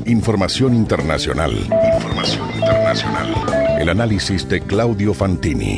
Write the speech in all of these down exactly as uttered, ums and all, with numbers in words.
Información internacional. Información internacional. El análisis de Claudio Fantini.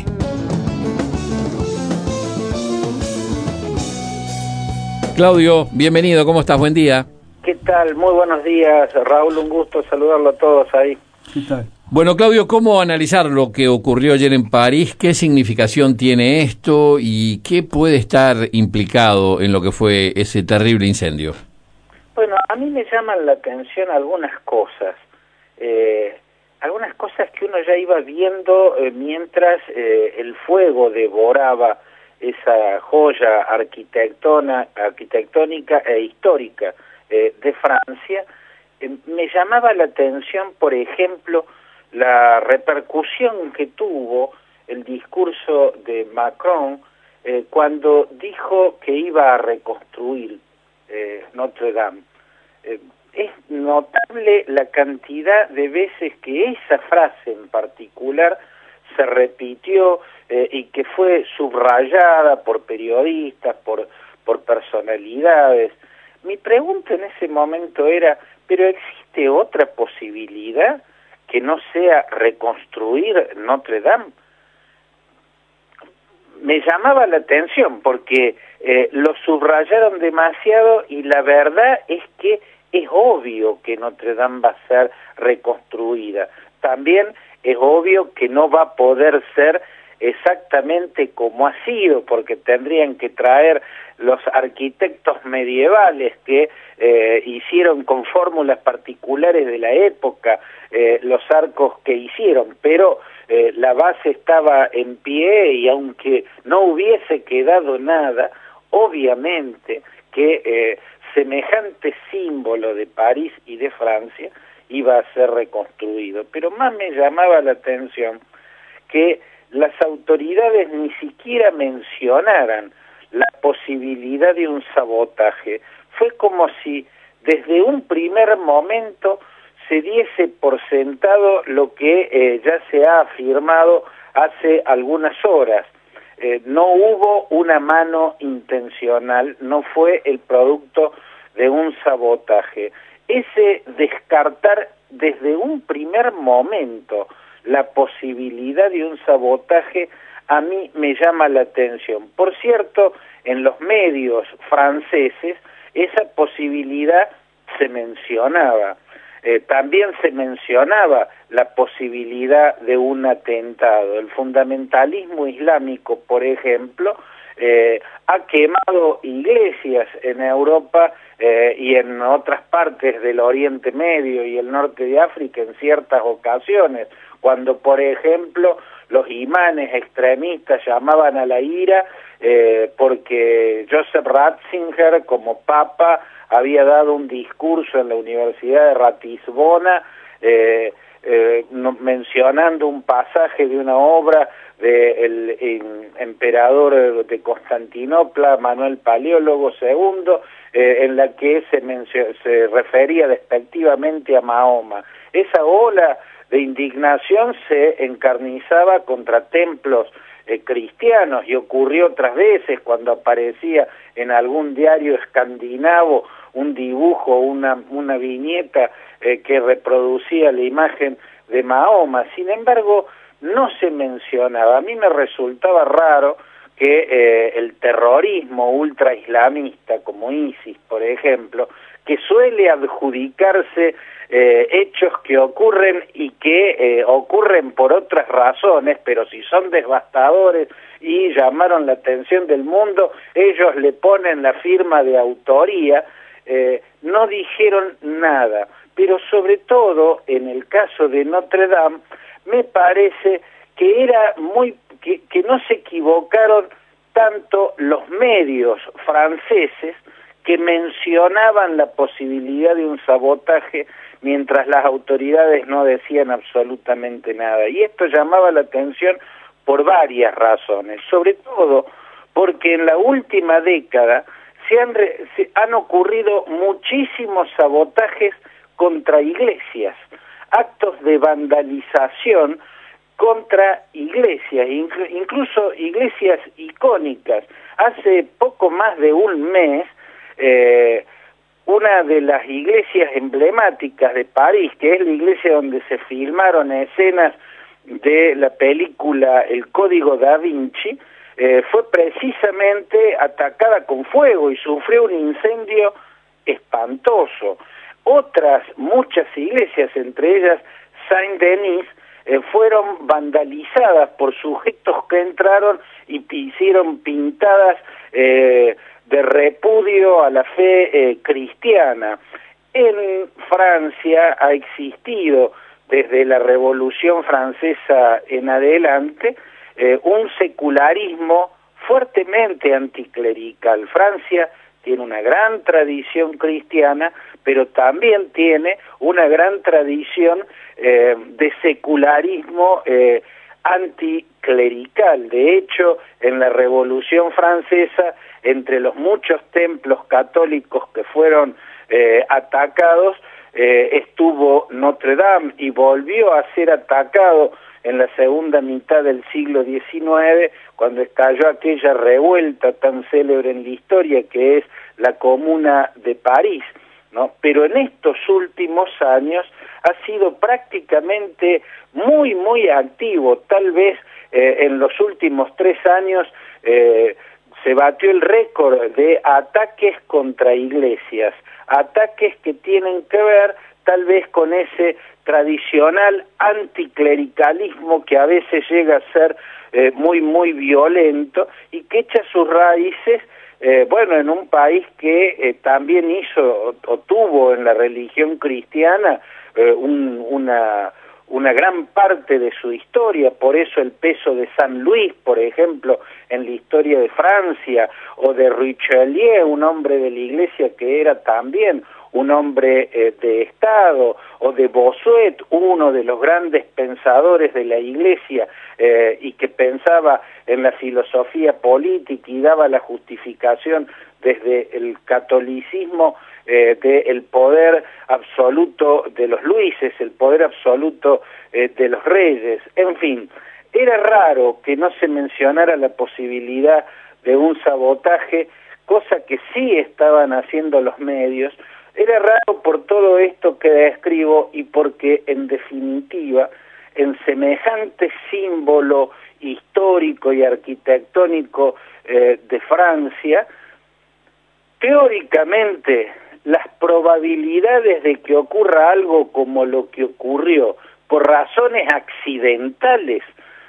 Claudio, bienvenido, ¿cómo estás? Buen día. ¿Qué tal? Muy buenos días, Raúl, un gusto saludarlo a todos ahí. ¿Qué tal? Bueno, Claudio, ¿cómo analizar lo que ocurrió ayer en París? ¿Qué significación tiene esto y qué puede estar implicado en lo que fue ese terrible incendio? Bueno, a mí me llaman la atención algunas cosas, eh, algunas cosas que uno ya iba viendo eh, mientras eh, el fuego devoraba esa joya arquitectona, arquitectónica e histórica eh, de Francia. Eh, me llamaba la atención, por ejemplo, la repercusión que tuvo el discurso de Macron eh, cuando dijo que iba a reconstruir eh, Notre Dame. Eh, es notable la cantidad de veces que esa frase en particular se repitió eh, y que fue subrayada por periodistas, por, por personalidades. Mi pregunta en ese momento era, ¿pero existe otra posibilidad que no sea reconstruir Notre Dame? Me llamaba la atención porque eh, lo subrayaron demasiado y la verdad es que es obvio que Notre Dame va a ser reconstruida. También es obvio que no va a poder ser exactamente como ha sido, porque tendrían que traer los arquitectos medievales que eh, hicieron con fórmulas particulares de la época eh, los arcos que hicieron, pero eh, la base estaba en pie y aunque no hubiese quedado nada, obviamente que eh, semejante símbolo de París y de Francia iba a ser reconstruido. Pero más me llamaba la atención que las autoridades ni siquiera mencionaran la posibilidad de un sabotaje. Fue como si desde un primer momento se diese por sentado lo que eh, ya se ha afirmado hace algunas horas. Eh, no hubo una mano intencional, no fue el producto de un sabotaje. Ese descartar desde un primer momento la posibilidad de un sabotaje a mí me llama la atención. Por cierto, en los medios franceses esa posibilidad se mencionaba. Eh, también se mencionaba la posibilidad de un atentado. El fundamentalismo islámico, por ejemplo, eh, ha quemado iglesias en Europa eh, y en otras partes del Oriente Medio y el norte de África en ciertas ocasiones, cuando, por ejemplo, los imanes extremistas llamaban a la ira eh, porque Joseph Ratzinger, como papa, había dado un discurso en la Universidad de Ratisbona eh, eh, no, mencionando un pasaje de una obra del de emperador de Constantinopla, Manuel Paleólogo segundo, eh, en la que se, se refería despectivamente a Mahoma. Esa ola de indignación se encarnizaba contra templos eh, cristianos y ocurrió otras veces cuando aparecía en algún diario escandinavo un dibujo, una, una viñeta eh, que reproducía la imagen de Mahoma. Sin embargo, no se mencionaba. A mí me resultaba raro que eh, el terrorismo ultraislamista, como ISIS, por ejemplo, que suele adjudicarse eh, hechos que ocurren y que eh, ocurren por otras razones, pero si son devastadores y llamaron la atención del mundo, ellos le ponen la firma de autoría, eh, no dijeron nada. Pero sobre todo, en el caso de Notre Dame, me parece que era muy que, que no se equivocaron tanto los medios franceses que mencionaban la posibilidad de un sabotaje mientras las autoridades no decían absolutamente nada. Y esto llamaba la atención por varias razones, sobre todo porque en la última década se han, re, se han ocurrido muchísimos sabotajes contra iglesias, actos de vandalización contra iglesias, incluso iglesias icónicas. Hace poco más de un mes, eh, una de las iglesias emblemáticas de París, que es la iglesia donde se filmaron escenas de la película El Código Da Vinci, eh, fue precisamente atacada con fuego y sufrió un incendio espantoso. Otras muchas iglesias, entre ellas Saint-Denis, eh, fueron vandalizadas por sujetos que entraron y hicieron pintadas eh, de repudio a la fe eh, cristiana. En Francia ha existido desde la Revolución Francesa en adelante eh, un secularismo fuertemente anticlerical. Francia tiene una gran tradición cristiana, pero también tiene una gran tradición eh, de secularismo eh, anticlerical. De hecho, en la Revolución Francesa, entre los muchos templos católicos que fueron eh, atacados, eh, estuvo Notre Dame y volvió a ser atacado en la segunda mitad del siglo diecinueve, cuando estalló aquella revuelta tan célebre en la historia que es la Comuna de París, ¿no? Pero en estos últimos años ha sido prácticamente muy, muy activo. Tal vez eh, en los últimos tres años eh, se batió el récord de ataques contra iglesias, ataques que tienen que ver tal vez con ese tradicional anticlericalismo que a veces llega a ser eh, muy, muy violento y que echa sus raíces, eh, bueno, en un país que eh, también hizo o, o tuvo en la religión cristiana eh, un, una, una gran parte de su historia. Por eso el peso de San Luis, por ejemplo, en la historia de Francia, o de Richelieu, un hombre de la iglesia que era también un hombre eh, de Estado, o de Bossuet, uno de los grandes pensadores de la Iglesia eh, y que pensaba en la filosofía política y daba la justificación desde el catolicismo eh, del poder absoluto de los Luises, el poder absoluto eh, de los reyes. En fin, era raro que no se mencionara la posibilidad de un sabotaje, cosa que sí estaban haciendo los medios. Era raro por todo esto que describo y porque, en definitiva, en semejante símbolo histórico y arquitectónico eh, de Francia, teóricamente las probabilidades de que ocurra algo como lo que ocurrió por razones accidentales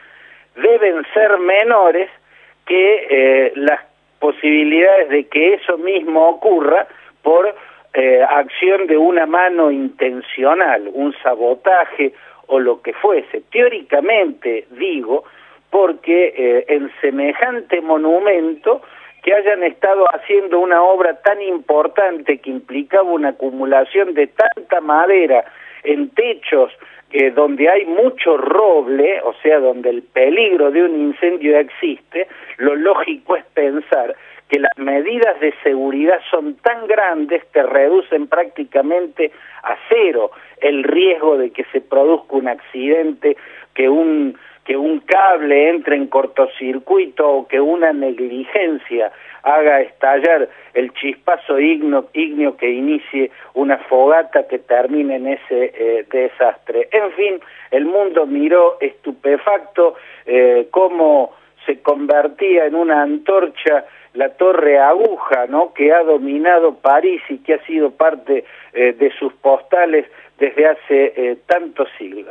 deben ser menores que eh, las posibilidades de que eso mismo ocurra por Eh, acción de una mano intencional, un sabotaje o lo que fuese. Teóricamente, digo, porque eh, en semejante monumento que hayan estado haciendo una obra tan importante que implicaba una acumulación de tanta madera en techos eh, donde hay mucho roble, o sea, donde el peligro de un incendio existe, lo lógico es pensar que las medidas de seguridad son tan grandes que reducen prácticamente a cero el riesgo de que se produzca un accidente, que un que un cable entre en cortocircuito o que una negligencia haga estallar el chispazo ígneo, ígneo que inicie una fogata que termine en ese eh, desastre. En fin, el mundo miró estupefacto eh, cómo se convertía en una antorcha la Torre Aguja, ¿no?, que ha dominado París y que ha sido parte eh, de sus postales desde hace eh, tantos siglos.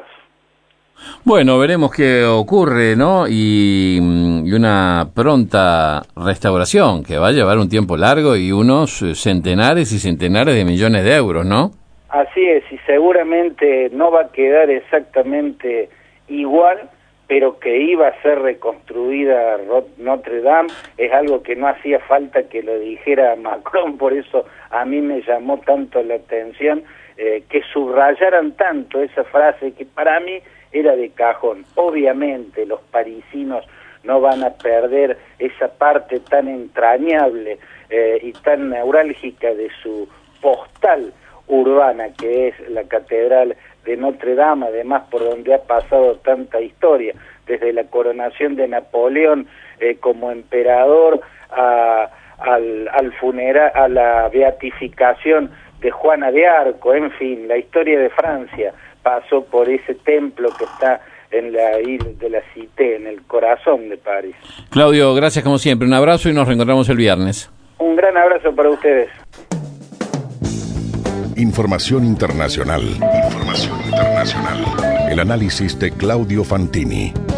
Bueno, veremos qué ocurre, ¿no? Y, y una pronta restauración que va a llevar un tiempo largo y unos centenares y centenares de millones de euros, ¿no? Así es, y seguramente no va a quedar exactamente igual, pero que iba a ser reconstruida Notre Dame, es algo que no hacía falta que lo dijera Macron, por eso a mí me llamó tanto la atención eh, que subrayaran tanto esa frase que para mí era de cajón. Obviamente los parisinos no van a perder esa parte tan entrañable eh, y tan neurálgica de su postal urbana que es la Catedral de Notre Dame, además por donde ha pasado tanta historia, desde la coronación de Napoleón eh, como emperador a, al, al funeral, a la beatificación de Juana de Arco, en fin, la historia de Francia pasó por ese templo que está en la isla de la Cité, en el corazón de París. Claudio, gracias como siempre, un abrazo y nos reencontramos el viernes. Un gran abrazo para ustedes. Información internacional. Información internacional. El análisis de Claudio Fantini.